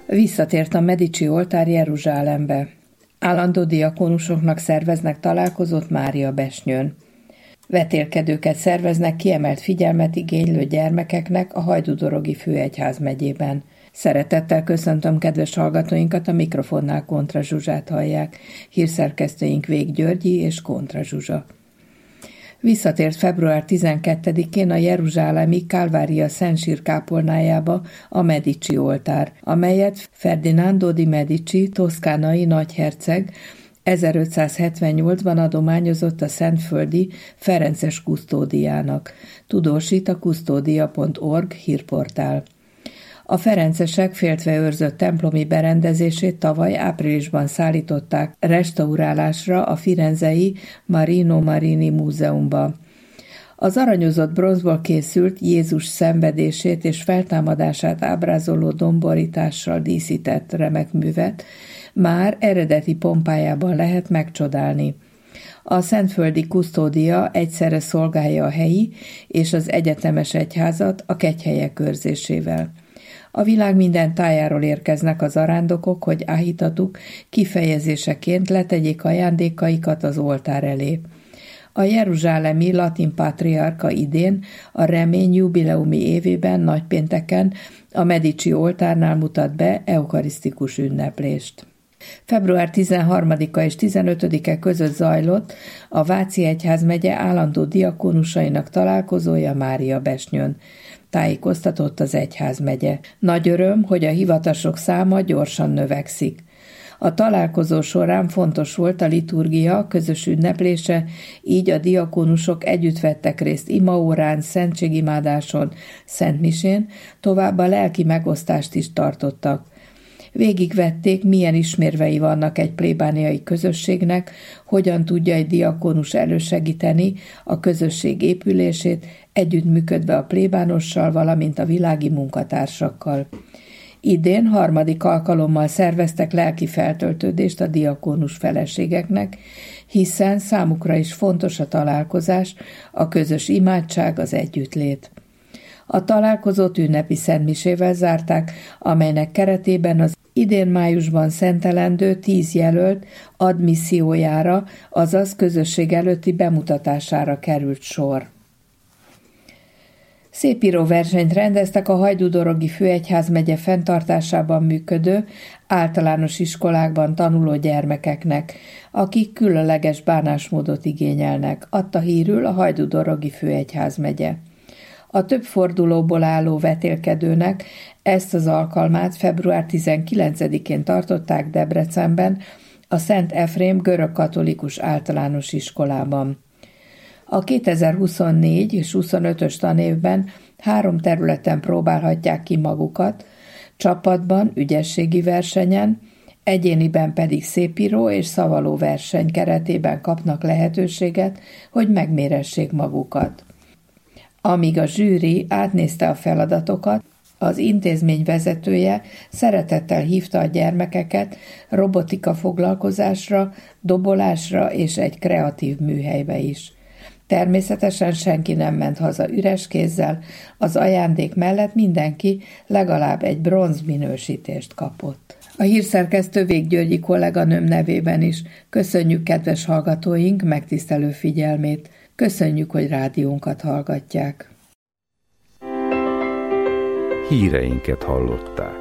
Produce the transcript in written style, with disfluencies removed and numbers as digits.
Visszatért a Medici oltár Jeruzsálembe. Állandó diakónusoknak szerveznek találkozót Máriabesnyőn. Vetélkedőket szerveznek kiemelt figyelmet igénylő gyermekeknek a Hajdúdorogi főegyházmegyében. Szeretettel köszöntöm kedves hallgatóinkat, a mikrofonnál Kontra Zsuzsát hallják. Hírszerkesztőink Vég Györgyi és Kontra Zsuzsa. Visszatért február 12-én a jeruzsálemi Kálvária Szentsír kápolnájába a Medici oltár, amelyet Ferdinando di Medici, toszkánai nagyherceg 1578-ban adományozott a szentföldi Ferences kusztódiának, tudósít a kusztódia.org hírportál. A ferencesek féltve őrzött templomi berendezését tavaly áprilisban szállították restaurálásra a firenzei Marino Marini Múzeumba. Az aranyozott bronzból készült Jézus szenvedését és feltámadását ábrázoló domborítással díszített remek művet már eredeti pompájában lehet megcsodálni. A szentföldi kusztódia egyszerre szolgálja a helyi és az egyetemes egyházat a kegyhelyek őrzésével. A világ minden tájáról érkeznek az arándokok, hogy áhítatuk kifejezéseként letegyék ajándékaikat az oltár elé. A jeruzsálemi latin pátriárka idén a remény jubileumi évében nagypénteken a Medici oltárnál mutat be eukarisztikus ünneplést. Február 13-a és 15-e között zajlott a Váci egyházmegye állandó diakónusainak találkozója Máriabesnyőn. Tájékoztatott az egyházmegye. Nagy öröm, hogy a hivatasok száma gyorsan növekszik. A találkozó során fontos volt a liturgia közös ünneplése, így a diakónusok együtt vettek részt imaórán, szentségimádáson, szentmisén, továbbá lelki megosztást is tartottak. Végigvették, milyen ismérvei vannak egy plébániai közösségnek, hogyan tudja egy diakónus elősegíteni a közösség épülését, együttműködve a plébánossal, valamint a világi munkatársakkal. Idén harmadik alkalommal szerveztek lelki feltöltődést a diakónus feleségeknek, hiszen számukra is fontos a találkozás, a közös imádság, az együttlét. A találkozót ünnepi szentmisével zárták, amelynek keretében az idén májusban szentelendő 10 jelölt admissziójára, azaz közösség előtti bemutatására került sor. Szépíró versenyt rendeztek a Hajdúdorogi főegyházmegye fenntartásában működő általános iskolákban tanuló gyermekeknek, akik különleges bánásmódot igényelnek, adta hírül a Hajdúdorogi főegyházmegye. A több fordulóból álló vetélkedőnek ezt az alkalmát február 19-én tartották Debrecenben, a Szent Efrém görögkatolikus általános iskolában. A 2024 és 25-ös tanévben 3 területen próbálhatják ki magukat, csapatban, ügyességi versenyen, egyéniben pedig szépíró és szavaló verseny keretében kapnak lehetőséget, hogy megméressék magukat. Amíg a zsűri átnézte a feladatokat, az intézmény vezetője szeretettel hívta a gyermekeket robotika foglalkozásra, dobolásra és egy kreatív műhelybe is. Természetesen senki nem ment haza üres kézzel, az ajándék mellett mindenki legalább egy bronz minősítést kapott. A hírszerkesztő Vég Györgyi kolléganőm nevében is köszönjük kedves hallgatóink megtisztelő figyelmét, köszönjük, hogy rádiónkat hallgatják. Híreinket hallották.